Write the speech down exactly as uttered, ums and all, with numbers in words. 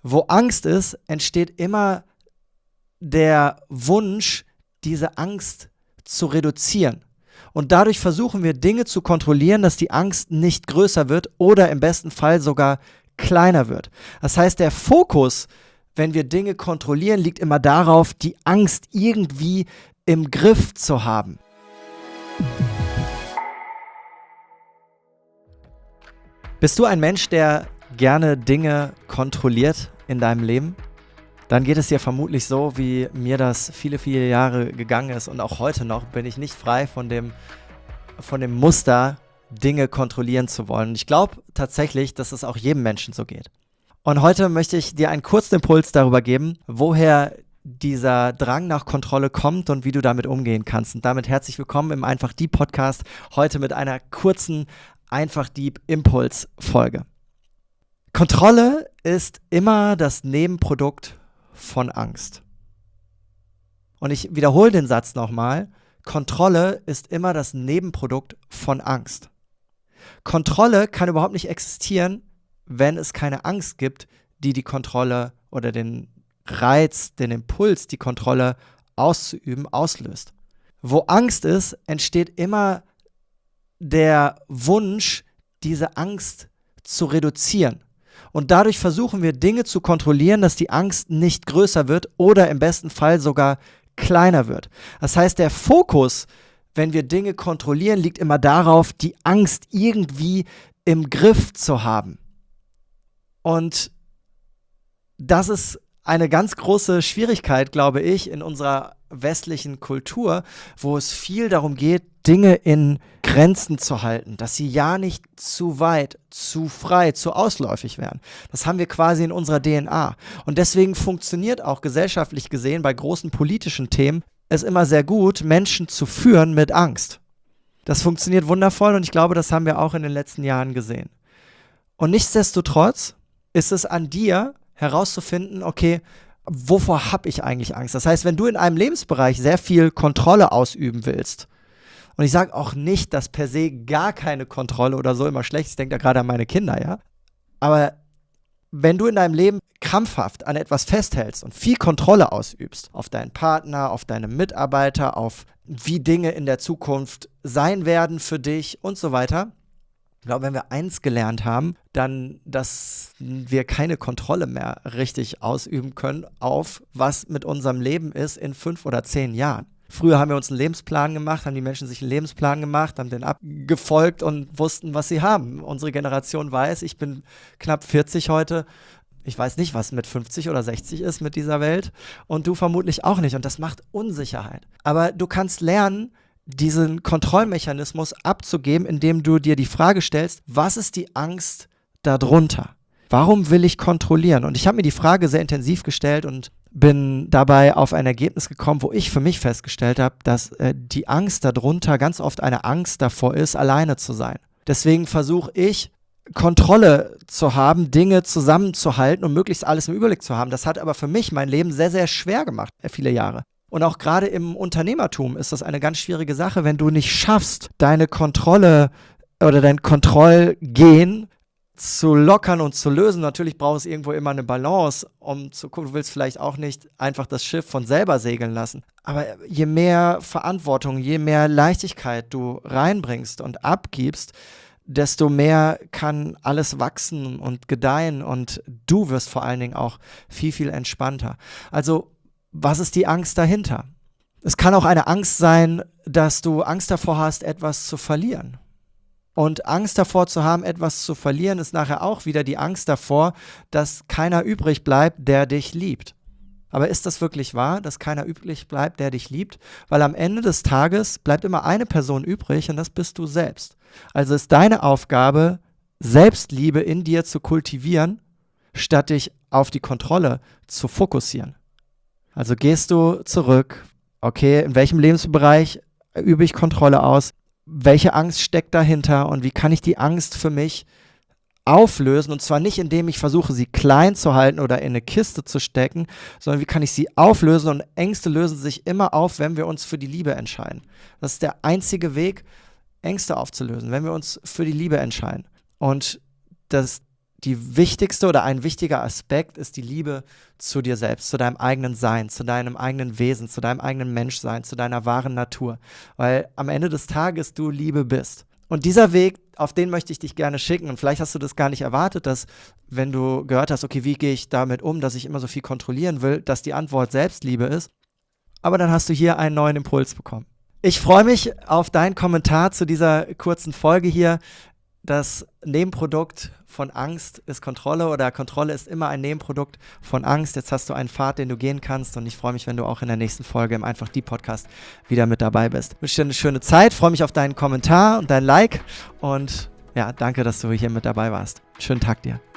Wo Angst ist, entsteht immer der Wunsch, diese Angst zu reduzieren. Und dadurch versuchen wir, Dinge zu kontrollieren, dass die Angst nicht größer wird oder im besten Fall sogar kleiner wird. Das heißt, der Fokus, wenn wir Dinge kontrollieren, liegt immer darauf, die Angst irgendwie im Griff zu haben. Bist du ein Mensch, der gerne Dinge kontrolliert in deinem Leben? Dann geht es dir vermutlich so, wie mir das viele, viele Jahre gegangen ist. Und auch heute noch bin ich nicht frei von dem, von dem Muster, Dinge kontrollieren zu wollen. Und ich glaube tatsächlich, dass es auch jedem Menschen so geht. Und heute möchte ich dir einen kurzen Impuls darüber geben, woher dieser Drang nach Kontrolle kommt und wie du damit umgehen kannst. Und damit herzlich willkommen im Einfach Dieb Podcast, heute mit einer kurzen Einfach Dieb Impuls-Folge. Kontrolle ist immer das Nebenprodukt von Angst. Und ich wiederhole den Satz nochmal. Kontrolle ist immer das Nebenprodukt von Angst. Kontrolle kann überhaupt nicht existieren, wenn es keine Angst gibt, die die Kontrolle oder den Reiz, den Impuls, die Kontrolle auszuüben, auslöst. Wo Angst ist, entsteht immer der Wunsch, diese Angst zu reduzieren. Und dadurch versuchen wir, Dinge zu kontrollieren, dass die Angst nicht größer wird oder im besten Fall sogar kleiner wird. Das heißt, der Fokus, wenn wir Dinge kontrollieren, liegt immer darauf, die Angst irgendwie im Griff zu haben. Und das ist eine ganz große Schwierigkeit, glaube ich, in unserer westlichen Kultur, wo es viel darum geht, Dinge in Grenzen zu halten, dass sie ja nicht zu weit, zu frei, zu ausläufig werden. Das haben wir quasi in unserer D N A. Und deswegen funktioniert auch gesellschaftlich gesehen bei großen politischen Themen es immer sehr gut, Menschen zu führen mit Angst. Das funktioniert wundervoll und ich glaube, das haben wir auch in den letzten Jahren gesehen. Und nichtsdestotrotz ist es an dir herauszufinden, okay, wovor habe ich eigentlich Angst? Das heißt, wenn du in einem Lebensbereich sehr viel Kontrolle ausüben willst, und ich sage auch nicht, dass per se gar keine Kontrolle oder so immer schlecht ist, ich denke da gerade an meine Kinder, ja, aber wenn du in deinem Leben krampfhaft an etwas festhältst und viel Kontrolle ausübst, auf deinen Partner, auf deine Mitarbeiter, auf wie Dinge in der Zukunft sein werden für dich und so weiter, ich glaube, wenn wir eins gelernt haben, dann, dass wir keine Kontrolle mehr richtig ausüben können auf, was mit unserem Leben ist in fünf oder zehn Jahren. Früher haben wir uns einen Lebensplan gemacht, haben die Menschen sich einen Lebensplan gemacht, haben den abgefolgt und wussten, was sie haben. Unsere Generation weiß, ich bin knapp vierzig heute, ich weiß nicht, was mit fünfzig oder sechzig ist mit dieser Welt und du vermutlich auch nicht und das macht Unsicherheit. Aber du kannst lernen, diesen Kontrollmechanismus abzugeben, indem du dir die Frage stellst, was ist die Angst darunter? Warum will ich kontrollieren? Und ich habe mir die Frage sehr intensiv gestellt und bin dabei auf ein Ergebnis gekommen, wo ich für mich festgestellt habe, dass äh, die Angst darunter ganz oft eine Angst davor ist, alleine zu sein. Deswegen versuche ich, Kontrolle zu haben, Dinge zusammenzuhalten und möglichst alles im Überblick zu haben. Das hat aber für mich mein Leben sehr, sehr schwer gemacht, viele Jahre. Und auch gerade im Unternehmertum ist das eine ganz schwierige Sache, wenn du nicht schaffst, deine Kontrolle oder dein Kontrollgehen zu lockern und zu lösen. Natürlich braucht es irgendwo immer eine Balance, um zu gucken, du willst vielleicht auch nicht einfach das Schiff von selber segeln lassen. Aber je mehr Verantwortung, je mehr Leichtigkeit du reinbringst und abgibst, desto mehr kann alles wachsen und gedeihen und du wirst vor allen Dingen auch viel, viel entspannter. Also, was ist die Angst dahinter? Es kann auch eine Angst sein, dass du Angst davor hast, etwas zu verlieren. Und Angst davor zu haben, etwas zu verlieren, ist nachher auch wieder die Angst davor, dass keiner übrig bleibt, der dich liebt. Aber ist das wirklich wahr, dass keiner übrig bleibt, der dich liebt? Weil am Ende des Tages bleibt immer eine Person übrig und das bist du selbst. Also ist deine Aufgabe, Selbstliebe in dir zu kultivieren, statt dich auf die Kontrolle zu fokussieren. Also gehst du zurück, okay, in welchem Lebensbereich übe ich Kontrolle aus? Welche Angst steckt dahinter und wie kann ich die Angst für mich auflösen? Und zwar nicht, indem ich versuche, sie klein zu halten oder in eine Kiste zu stecken, sondern wie kann ich sie auflösen? Und Ängste lösen sich immer auf, wenn wir uns für die Liebe entscheiden. Das ist der einzige Weg, Ängste aufzulösen, wenn wir uns für die Liebe entscheiden. Und das die wichtigste oder ein wichtiger Aspekt ist die Liebe zu dir selbst, zu deinem eigenen Sein, zu deinem eigenen Wesen, zu deinem eigenen Menschsein, zu deiner wahren Natur. Weil am Ende des Tages du Liebe bist. Und dieser Weg, auf den möchte ich dich gerne schicken. Und vielleicht hast du das gar nicht erwartet, dass, wenn du gehört hast, okay, wie gehe ich damit um, dass ich immer so viel kontrollieren will, dass die Antwort Selbstliebe ist. Aber dann hast du hier einen neuen Impuls bekommen. Ich freue mich auf deinen Kommentar zu dieser kurzen Folge hier. Das Nebenprodukt von Angst ist Kontrolle oder Kontrolle ist immer ein Nebenprodukt von Angst. Jetzt hast du einen Pfad, den du gehen kannst und ich freue mich, wenn du auch in der nächsten Folge im Einfach die Podcast wieder mit dabei bist. Ich wünsche dir eine schöne Zeit, freue mich auf deinen Kommentar und dein Like und ja, danke, dass du hier mit dabei warst. Schönen Tag dir.